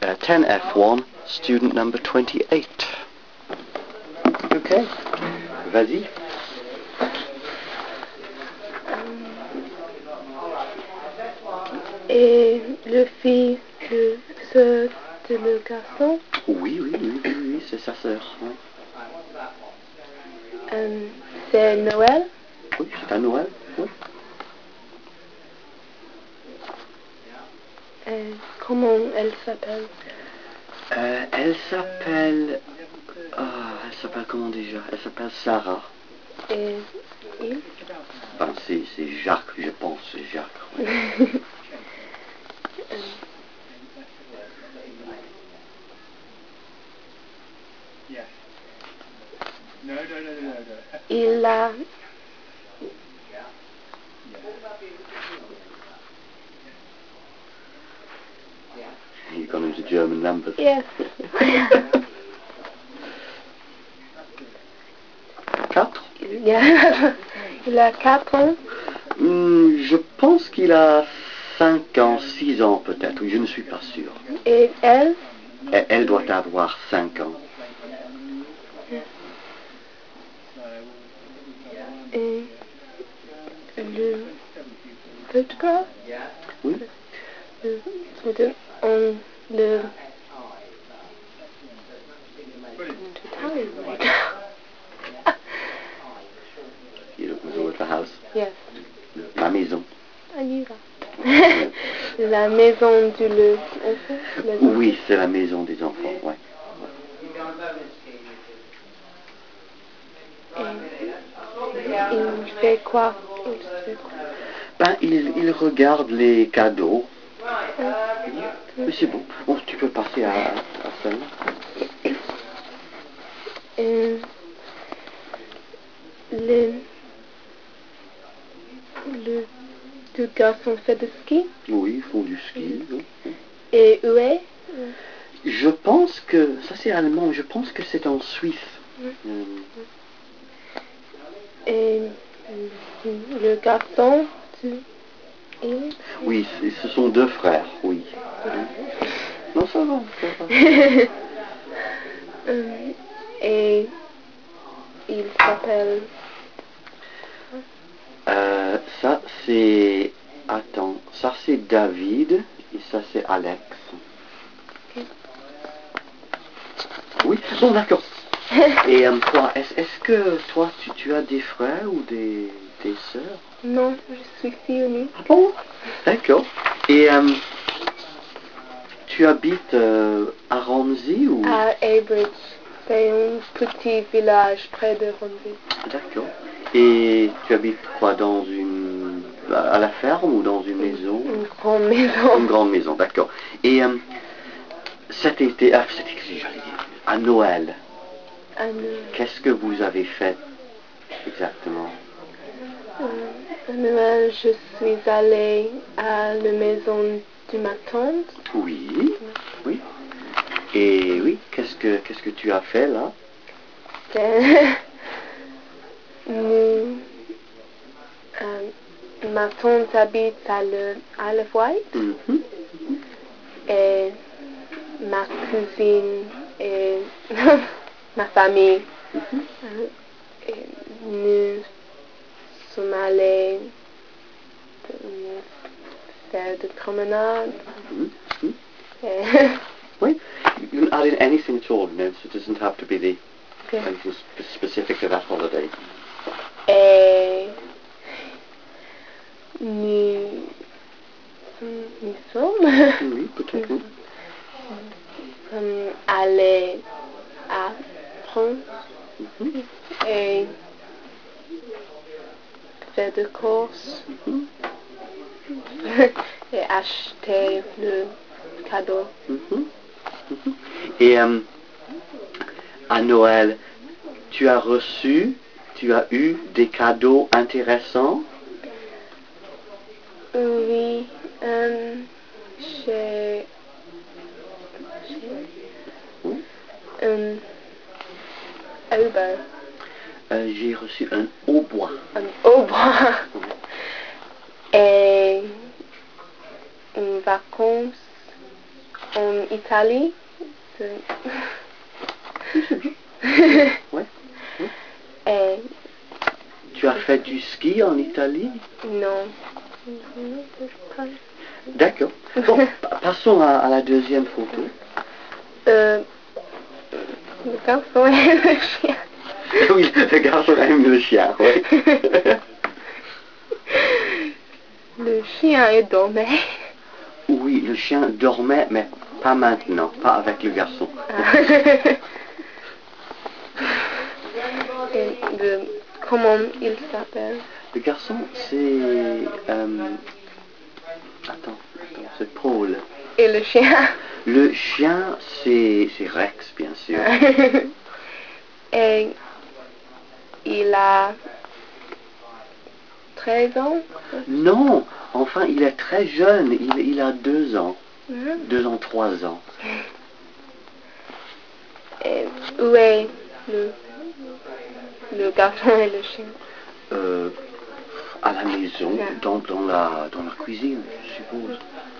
10F1, student number 28. Ok, vas-y. Et le fils de sœur de le garçon, Oui, c'est sa sœur. Oui, c'est Noël. oui, c'est à Noël. Oui. Comment elle s'appelle? Elle s'appelle... elle s'appelle comment déjà? Elle s'appelle Sarah. Et il? Ben, c'est Jacques, je pense, c'est Jacques. Oui. Il a... You've gone into German numbers. Yes. 4? Il a 4 ans. Je pense qu'il a 5 ans, 6 ans peut-être, oui, je ne suis pas sûr. Et elle? Elle doit avoir 5 ans. Et le photographe? Oui. Le You're looking with the house. Yes. La maison. La maison du enfant? Oui, c'est la maison des enfants, ouais. Il fait quoi? Ben, il regarde les cadeaux. Mais c'est bon. Bon, tu peux passer à celle-là. Le deux garçons fait du ski? Oui, ils font du ski. Oui. Et où est? Je pense que, ça c'est allemand, je pense que c'est en Suisse. Et le garçon, il? Oui, ce sont 2 frères, oui. Non, ça va. Et il s'appelle? Ça c'est... Attends, ça c'est David et ça c'est Alex. Oui, bon d'accord. Et toi, est-ce que toi tu as des frères ou des sœurs? Non, je suis fille unique. Ah bon? D'accord. Et tu habites à Romsey ou? À Abridge. C'est un petit village près de Romsey. D'accord. Et tu habites quoi, à la ferme ou dans une maison? Une grande maison. Une grande maison, d'accord. Et cet été, j'allais dire, à Noël, qu'est-ce que vous avez fait exactement? À Noël, je suis allée à la maison de ma tante. Oui. Et oui, qu'est-ce que tu as fait là? Ma tante habite à Isle of Wight. Et ma cousine et ma famille. Nous sommes allés faire de promenade. Oui. You can add in anything at all, so it doesn't have to be anything specific to that holiday. Et nous sommes Oui, peut-être. allés à France et faire des courses et acheter le cadeau. Et à Noël, tu as eu des cadeaux intéressants? Oui, j'ai un hautbois. J'ai reçu un hautbois. Un hautbois. Et en vacances, on Italie. Ouais. Et Tu as fait du ski en Italie? non. D'accord. Bon, passons à la deuxième photo. Le garçon et le chien. Oui, le garçon aime le chien, oui. Le chien est dormait. Oui, le chien dormait, mais pas maintenant, pas avec le garçon. Et comment il s'appelle? Le garçon, c'est... attends, c'est Paul. Et le chien? Le chien, c'est Rex, bien sûr. Et il a 13 ans? Non, enfin, il est très jeune, il a 2 ans. 2 ans, 3 ans. Et où est le garçon et le chien? À la maison, dans la cuisine, je suppose.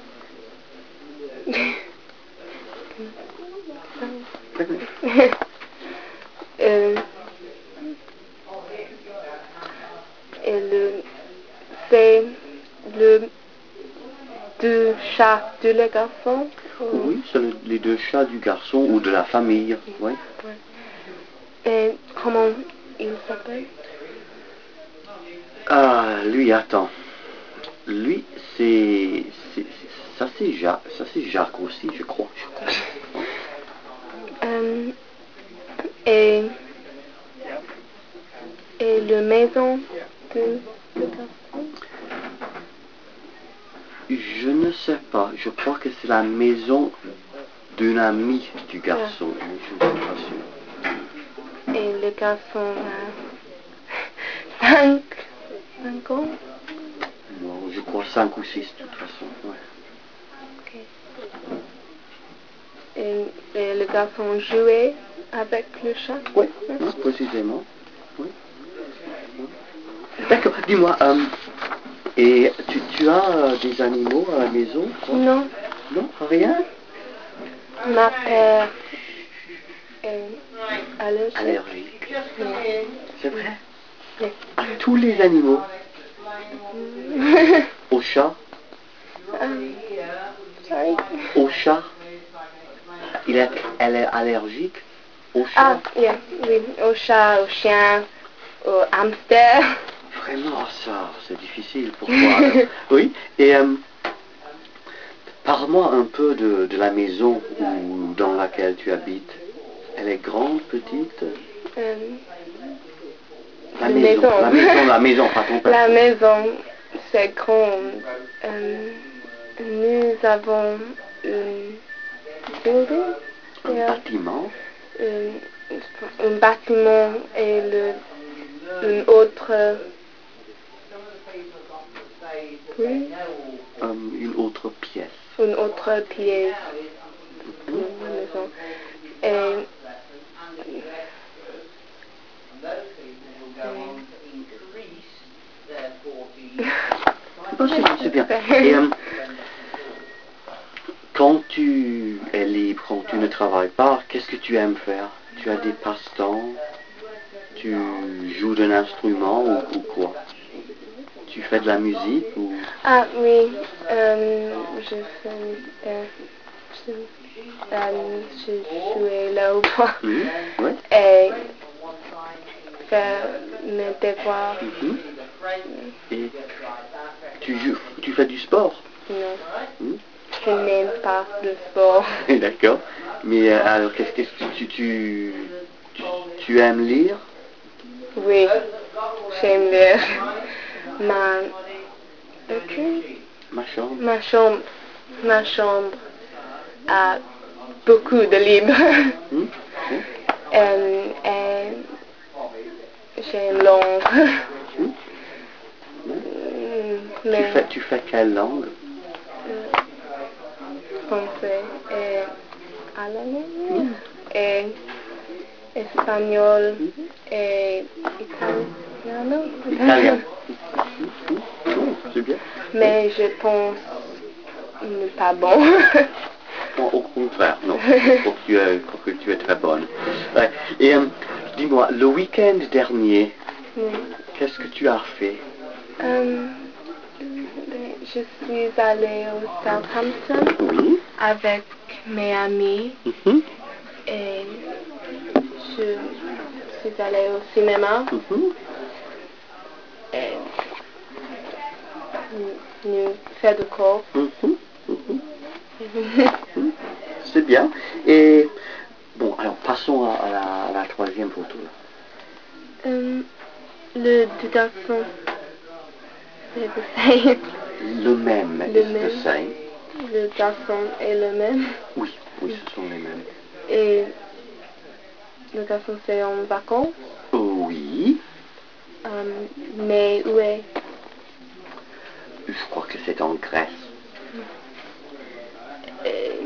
C'est le deux chats de le garçon? Oui, c'est les 2 chats du garçon ou de la famille, oui. Et comment il s'appelle? Ah, lui, attends. Lui, ça c'est Jacques aussi, je crois. Et la maison de le garçon? Je ne sais pas, je crois que c'est la maison d'un ami du garçon, mais je ne suis pas sûr. Et le garçon a 5 ans? Non, je crois 5 ou 6 de toute façon, ouais. Okay. Et le garçon jouait avec le chat? Oui, précisément. Oui. D'accord, dis-moi, et tu as des animaux à la maison, toi? Non. Non, rien? Ma père est allergique. Allergique. C'est vrai? Oui. À tous les animaux? Au chat? Sorry. Au chat? Elle est allergique au chat? Ah, yeah, oui, au chat, au chien, au hamster. Vraiment, ça, c'est difficile pour toi. Alors. Oui, et parle-moi un peu de la maison dans laquelle tu habites. Elle est grande, petite? La maison, la maison, pas ton père. La maison, c'est grande. Nous avons building. Un bâtiment? Un bâtiment et une autre une autre pièce. Une autre pièce de la maison. Et c'est bien. Et quand tu es libre, quand tu ne travailles pas, qu'est-ce que tu aimes faire? Tu as des passe-temps? Tu joues d'un instrument ou quoi? Tu fais de la musique ou... Ah oui, je fais... je jouais là au bois. Ouais. Et faire mes devoirs. Et tu fais du sport? Non. Je n'aime pas le sport. D'accord. Mais alors, qu'est-ce que tu aimes lire? Oui, j'aime lire. Ma chambre a beaucoup de livres. Et j'aime langue. Tu fais quelle langue? Français et allemand et espagnol et italien. C'est bien. Mais je pense pas bon. Au contraire. frère. Non, je crois que tu es très bonne. Ouais. Et dis-moi, le week-end dernier, Oui. qu'est-ce que tu as fait? Je suis allée au Southampton Oui. avec mes amis Mhm, et je suis allée au cinéma mhm. et nous fait de cours. Mhm, mhm, mhm. C'est bien. Et bon, alors passons à la troisième photo. Le deux garçons, c'est le same. Le même, Le is the même. same. Le garçon est le même. Oui, oui, ce sont les mêmes. Et le garçon c'est en vacances. Oui, Mais où est? je crois que c'est en Grèce. Et,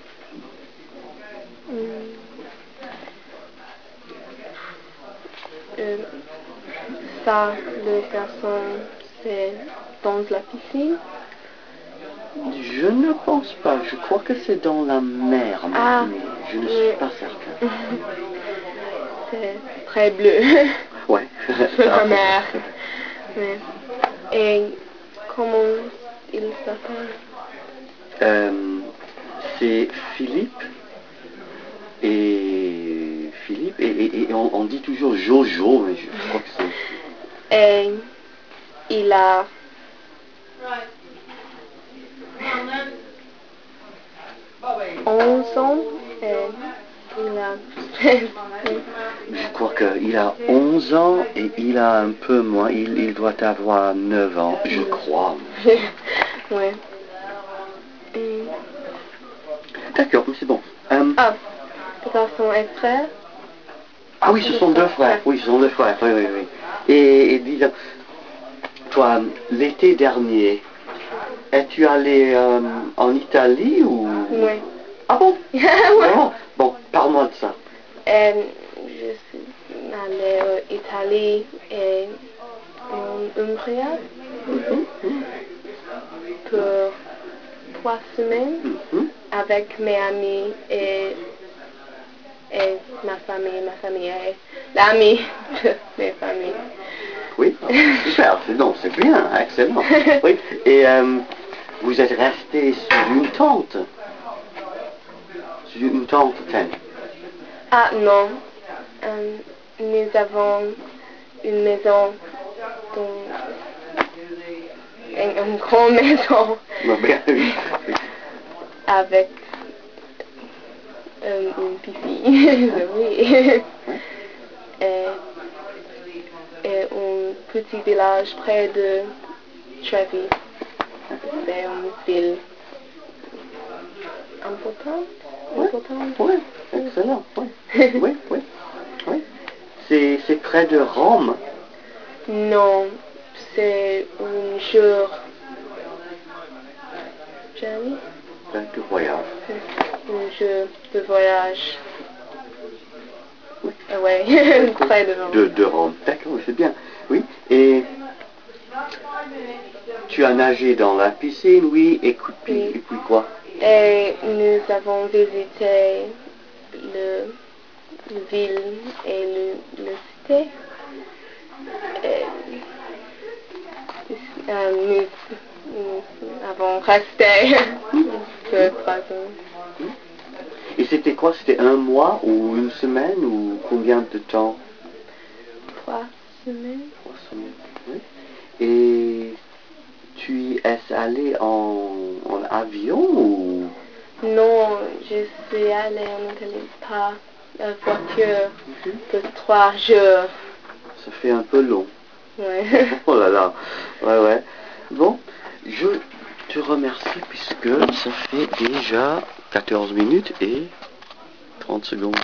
ça, le garçon c'est dans la piscine. Je ne pense pas. Je crois que c'est dans la mer, Ah, mais je ne oui. suis pas certain. C'est très bleu. Ouais. La mer. Oui. Et comment il s'appelle? C'est Philippe et on dit toujours Jojo, mais je crois que c'est... Et il a 11 ans et il a Je crois qu'il a 11 ans et il a un peu moins. Il doit avoir 9 ans, je crois. ouais. Et... D'accord, mais c'est bon. Ah, le garçon est frère. Ah oui, ce sont deux frères. Oui, ce sont deux frères. Oui, oui, oui. Et dis-donc, toi, l'été dernier, es-tu allé en Italie ou... Oui. Ah bon? Ouais. Vraiment? Bon, parle-moi de ça. Je suis allée en Italie et en Umbria pour 3 semaines Mhm. avec mes amis et ma famille est l'ami de mes familles. Oui, super, c'est bien, excellent. Oui, et vous êtes resté sur une tente? Sur une tente, Ah non, nous avons une maison, une grande maison avec une piscine, oui, et un petit village près de Trevi. C'est une ville importante. Oui, excellent, oui, oui, oui, oui. C'est près de Rome. Non, c'est un jour. Journey? De voyage. Un jour de voyage. Oui. Ouais, près de Rome. De Rome, d'accord, c'est bien. Oui, et tu as nagé dans la piscine, oui, et Oui. puis quoi? Et nous avons visité le ville et le cité. Et, nous avons resté pour 3 ans. Et c'était quoi? C'était un mois ou une semaine ou combien de temps? 3 semaines. 3 semaines, oui. Et tu y es allé en avion ou... Non, je suis allée en Italie par voiture pour 3 jours. Ça fait un peu long. Ouais. Oh là là, ouais, ouais. Bon, je te remercie puisque ça fait déjà 14 minutes et 30 secondes.